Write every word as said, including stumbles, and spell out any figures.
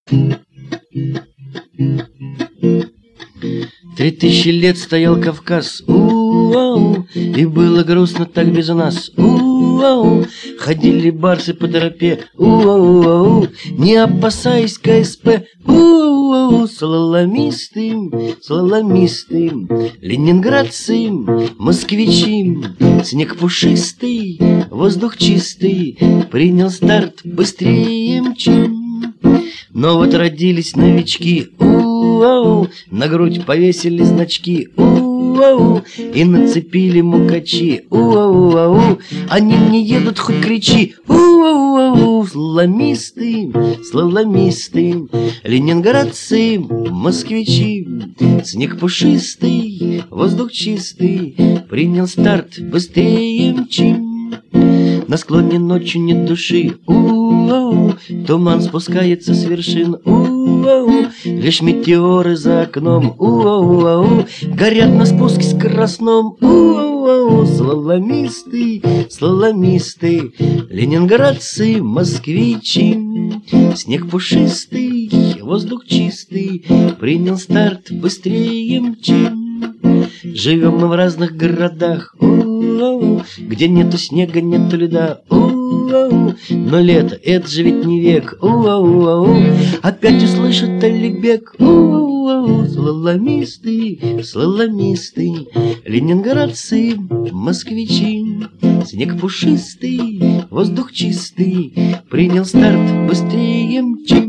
Три тысячи лет стоял Кавказ, у-ау, и было грустно так без нас, у-ау. Ходили барсы по тропе, у-ау, не опасаясь КСП, у-ау. Слаломисты, слаломисты, ленинградцы, москвичи. Снег пушистый, воздух чистый, принял старт быстрее мчим. Но вот родились новички, у-ау, на грудь повесили значки, у-ау, и нацепили мукачи, у-ау-ау. Они не едут, хоть кричи, у-ау-ау. Слаломисты, слаломисты, ленинградцы, москвичи. Снег пушистый, воздух чистый, принял старт быстрее мчим. На склоне ночью нет души, у-ау, туман спускается с вершин, у-ау, лишь метеоры за окном, у-ау-ау, горят на спуске скоростном, у-ау-ау. Слаломисты, слаломисты, ленинградцы, москвичи. Снег пушистый, воздух чистый, принял старт быстрее мчим. Живем мы в разных городах, у-ау, где нету снега, нету льда, у-ау. Но лето, это же ведь не век, у-ау-ау. Опять услышат Алибек, у-ау. Слаломисты, слаломисты, ленинградцы, москвичи. Снег пушистый, воздух чистый, принял старт быстрее мчим.